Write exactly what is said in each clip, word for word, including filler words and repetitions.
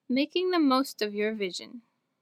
Making the most of your vision.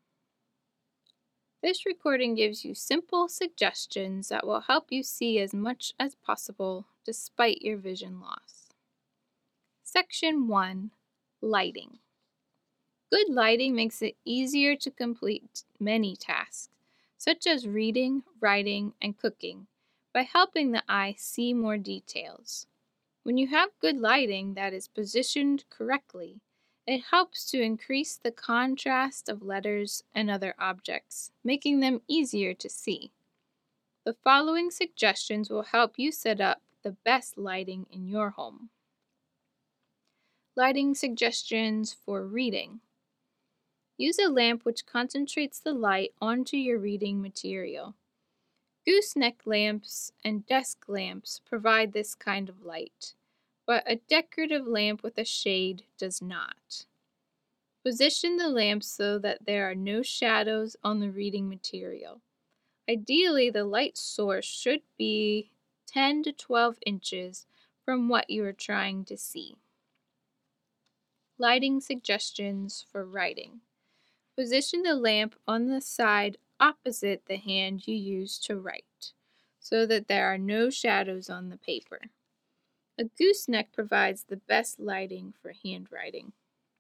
This recording gives you simple suggestions that will help you see as much as possible despite your vision loss. Section one. Lighting. Good lighting makes it easier to complete many tasks, such as reading, writing, and cooking, by helping the eye see more details. When you have good lighting that is positioned correctly, it helps to increase the contrast of letters and other objects, making them easier to see. The following suggestions will help you set up the best lighting in your home. Lighting suggestions for reading. Use a lamp which concentrates the light onto your reading material. Gooseneck lamps and desk lamps provide this kind of light, but a decorative lamp with a shade does not. Position the lamp so that there are no shadows on the reading material. Ideally, the light source should be ten to twelve inches from what you are trying to see. Lighting suggestions for writing. Position the lamp on the side opposite the hand you use to write, so that there are no shadows on the paper. A gooseneck provides the best lighting for handwriting.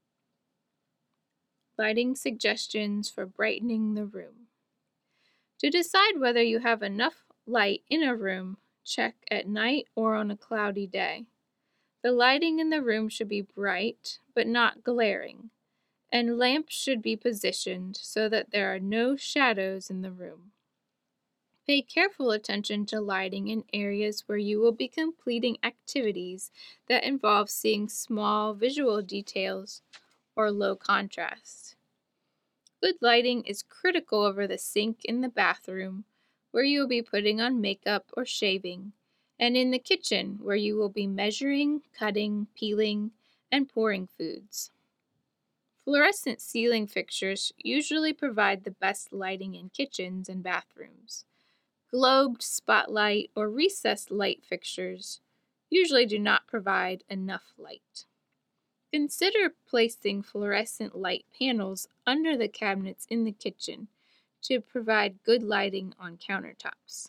Lighting suggestions for brightening the room. To decide whether you have enough light in a room, check at night or on a cloudy day. The lighting in the room should be bright, but not glaring, and lamps should be positioned so that there are no shadows in the room. Pay careful attention to lighting in areas where you will be completing activities that involve seeing small visual details or low contrast. Good lighting is critical over the sink in the bathroom, where you will be putting on makeup or shaving, and in the kitchen, where you will be measuring, cutting, peeling, and pouring foods. Fluorescent ceiling fixtures usually provide the best lighting in kitchens and bathrooms. Globed spotlight or recessed light fixtures usually do not provide enough light. Consider placing fluorescent light panels under the cabinets in the kitchen to provide good lighting on countertops.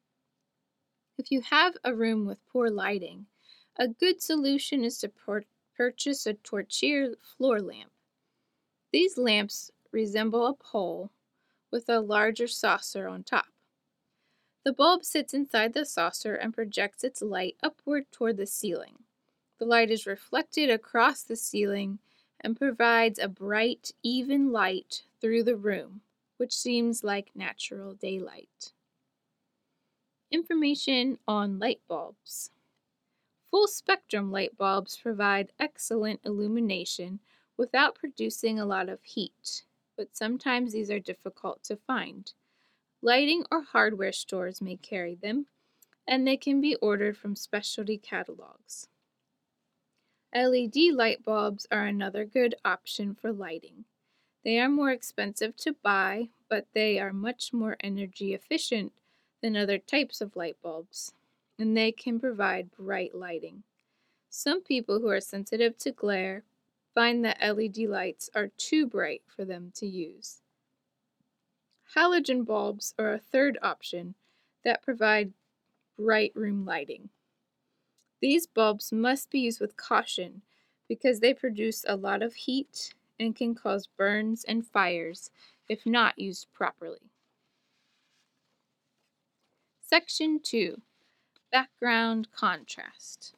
If you have a room with poor lighting, a good solution is to pur- purchase a torchlight floor lamp. These lamps resemble a pole with a larger saucer on top. The bulb sits inside the saucer and projects its light upward toward the ceiling. The light is reflected across the ceiling and provides a bright, even light through the room, which seems like natural daylight. Information on light bulbs. Full-spectrum light bulbs provide excellent illumination without producing a lot of heat, but sometimes these are difficult to find. Lighting or hardware stores may carry them, and they can be ordered from specialty catalogs. L E D light bulbs are another good option for lighting. They are more expensive to buy, but they are much more energy efficient than other types of light bulbs, and they can provide bright lighting. Some people who are sensitive to glare find that L E D lights are too bright for them to use. Halogen bulbs are a third option that provide bright room lighting. These bulbs must be used with caution because they produce a lot of heat and can cause burns and fires if not used properly. Section two. Background contrast.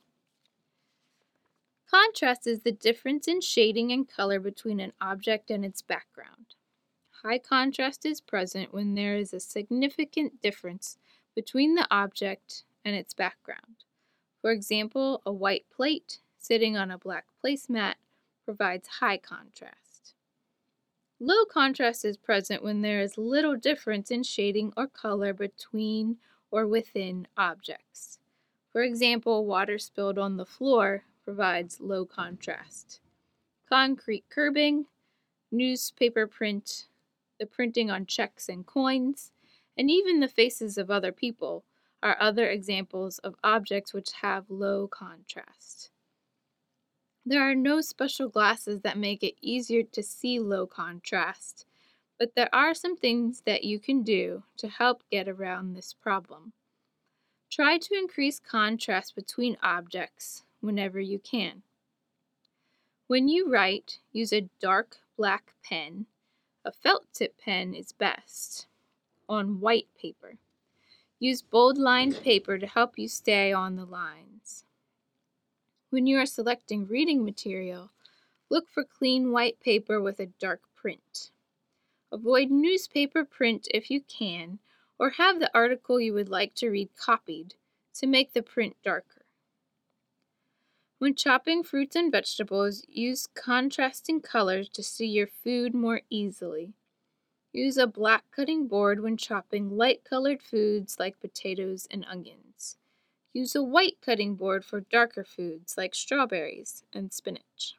Contrast is the difference in shading and color between an object and its background. High contrast is present when there is a significant difference between the object and its background. For example, a white plate sitting on a black placemat provides high contrast. Low contrast is present when there is little difference in shading or color between or within objects. For example, water spilled on the floor provides low contrast. Concrete curbing, newspaper print, the printing on checks and coins, and even the faces of other people are other examples of objects which have low contrast. There are no special glasses that make it easier to see low contrast, but there are some things that you can do to help get around this problem. Try to increase contrast between objects whenever you can. When you write, use a dark black pen. A felt tip pen is best on white paper. Use bold lined paper to help you stay on the lines. When you are selecting reading material, look for clean white paper with a dark print. Avoid newspaper print if you can, or have the article you would like to read copied to make the print darker. When chopping fruits and vegetables, use contrasting colors to see your food more easily. Use a black cutting board when chopping light-colored foods like potatoes and onions. Use a white cutting board for darker foods like strawberries and spinach.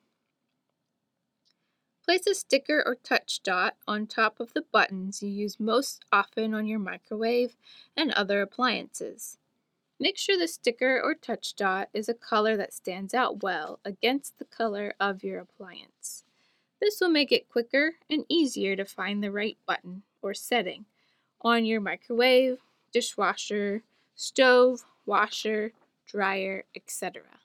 Place a sticker or touch dot on top of the buttons you use most often on your microwave and other appliances. Make sure the sticker or touch dot is a color that stands out well against the color of your appliance. This will make it quicker and easier to find the right button or setting on your microwave, dishwasher, stove, washer, dryer, et cetera.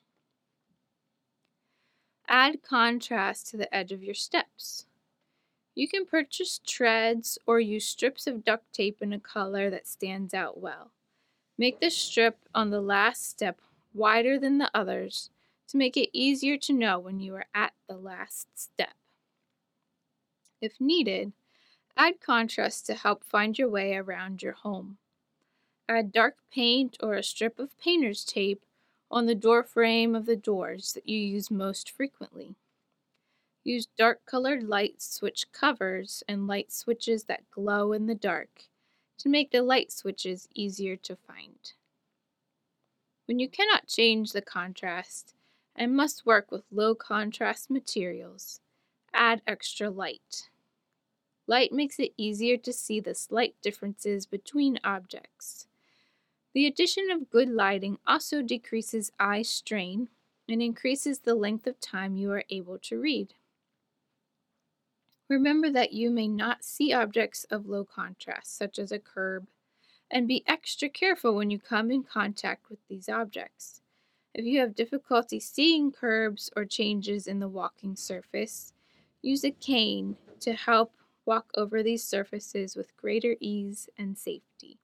Add contrast to the edge of your steps. You can purchase treads or use strips of duct tape in a color that stands out well. Make the strip on the last step wider than the others to make it easier to know when you are at the last step. If needed, add contrast to help find your way around your home. Add dark paint or a strip of painter's tape on the door frame of the doors that you use most frequently. Use dark-colored light switch covers and light switches that glow in the dark to make the light switches easier to find. When you cannot change the contrast and must work with low-contrast materials, add extra light. Light makes it easier to see the slight differences between objects. The addition of good lighting also decreases eye strain and increases the length of time you are able to read. Remember that you may not see objects of low contrast, such as a curb, and be extra careful when you come in contact with these objects. If you have difficulty seeing curbs or changes in the walking surface, use a cane to help walk over these surfaces with greater ease and safety.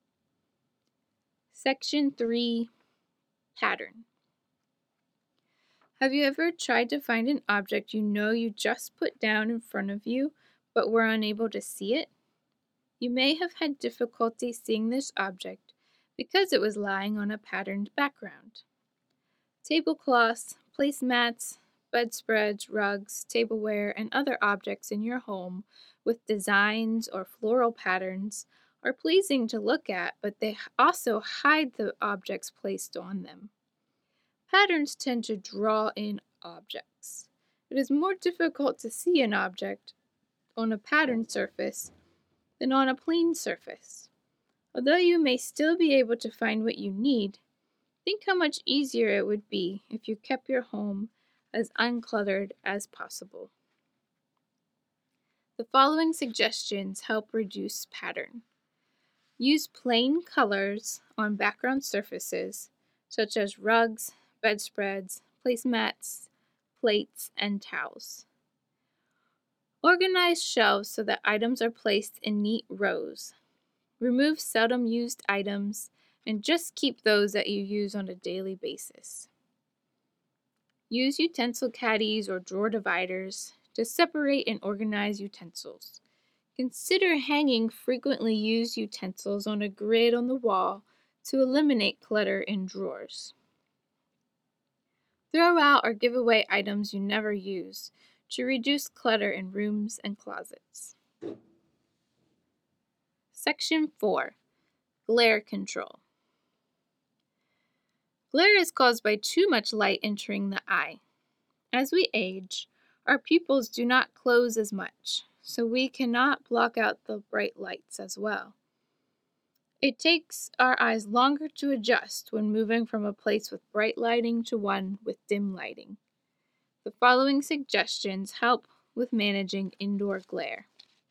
Section three, Pattern. Have you ever tried to find an object you know you just put down in front of you, but were unable to see it? You may have had difficulty seeing this object because it was lying on a patterned background. Tablecloths, placemats, bedspreads, rugs, tableware, and other objects in your home with designs or floral patterns are pleasing to look at, but they also hide the objects placed on them. Patterns tend to draw in objects. It is more difficult to see an object on a patterned surface than on a plain surface. Although you may still be able to find what you need, think how much easier it would be if you kept your home as uncluttered as possible. The following suggestions help reduce pattern. Use plain colors on background surfaces, such as rugs, bedspreads, placemats, plates, and towels. Organize shelves so that items are placed in neat rows. Remove seldom used items and just keep those that you use on a daily basis. Use utensil caddies or drawer dividers to separate and organize utensils. Consider hanging frequently used utensils on a grid on the wall to eliminate clutter in drawers. Throw out or give away items you never use to reduce clutter in rooms and closets. Section four, Glare Control. Glare is caused by too much light entering the eye. As we age, our pupils do not close as much, so we cannot block out the bright lights as well. It takes our eyes longer to adjust when moving from a place with bright lighting to one with dim lighting. The following suggestions help with managing indoor glare.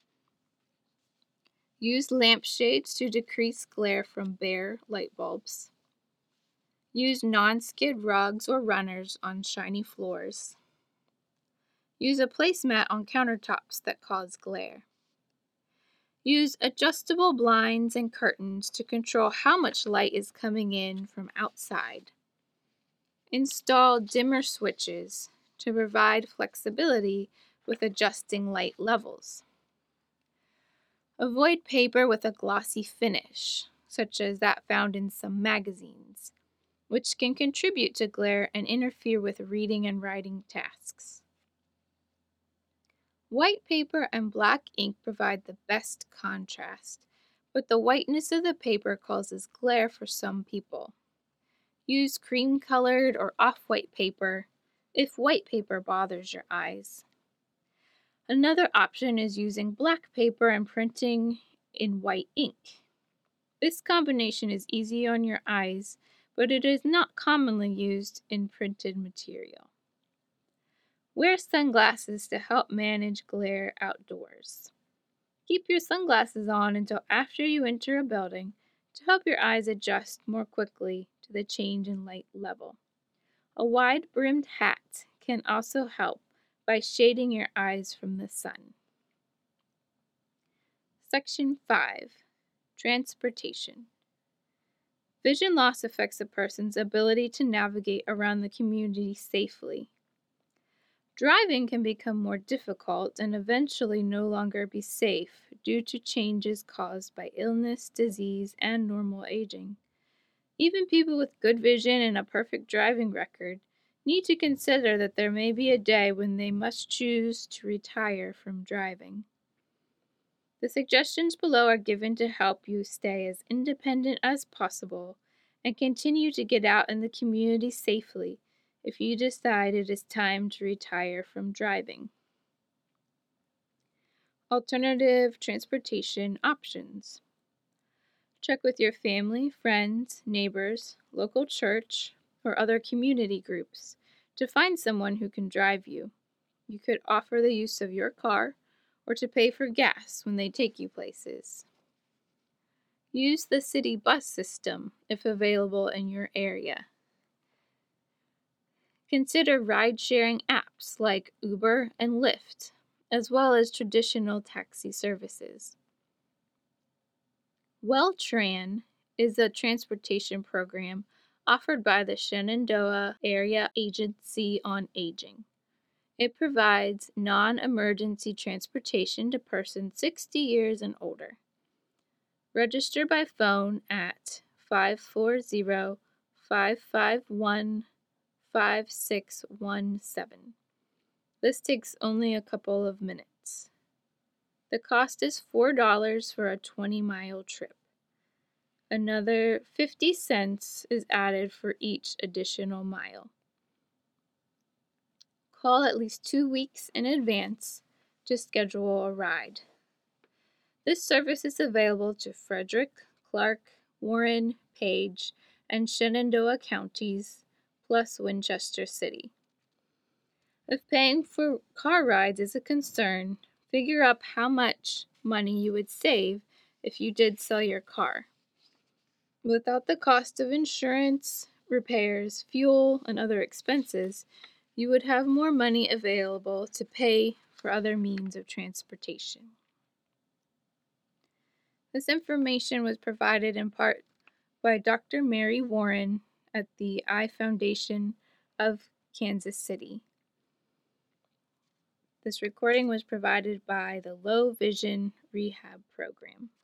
Use lampshades to decrease glare from bare light bulbs. Use non-skid rugs or runners on shiny floors. Use a placemat on countertops that cause glare. Use adjustable blinds and curtains to control how much light is coming in from outside. Install dimmer switches to provide flexibility with adjusting light levels. Avoid paper with a glossy finish, such as that found in some magazines, which can contribute to glare and interfere with reading and writing tasks. White paper and black ink provide the best contrast, but the whiteness of the paper causes glare for some people. Use cream-colored or off-white paper if white paper bothers your eyes. Another option is using black paper and printing in white ink. This combination is easy on your eyes, but it is not commonly used in printed material. Wear sunglasses to help manage glare outdoors. Keep your sunglasses on until after you enter a building to help your eyes adjust more quickly to the change in light level. A wide-brimmed hat can also help by shading your eyes from the sun. Section five. Transportation. Vision loss affects a person's ability to navigate around the community safely. Driving can become more difficult and eventually no longer be safe due to changes caused by illness, disease, and normal aging. Even people with good vision and a perfect driving record need to consider that there may be a day when they must choose to retire from driving. The suggestions below are given to help you stay as independent as possible and continue to get out in the community safely if you decide it is time to retire from driving. Alternative transportation options. Check with your family, friends, neighbors, local church, or other community groups to find someone who can drive you. You could offer the use of your car or to pay for gas when they take you places. Use the city bus system if available in your area. Consider ride-sharing apps like Uber and Lyft, as well as traditional taxi services. WellTran is a transportation program offered by the Shenandoah Area Agency on Aging. It provides non-emergency transportation to persons sixty years and older. Register by phone at five four zero, five five one, five six one seven. This takes only a couple of minutes. The cost is four dollars for a twenty-mile trip. Another fifty cents is added for each additional mile. Call at least two weeks in advance to schedule a ride. This service is available to Frederick, Clark, Warren, Page, and Shenandoah counties, plus Winchester City. If paying for car rides is a concern, figure up how much money you would save if you did sell your car. Without the cost of insurance, repairs, fuel, and other expenses, you would have more money available to pay for other means of transportation. This information was provided in part by Doctor Mary Warren at the Eye Foundation of Kansas City. This recording was provided by the Low Vision Rehab Program.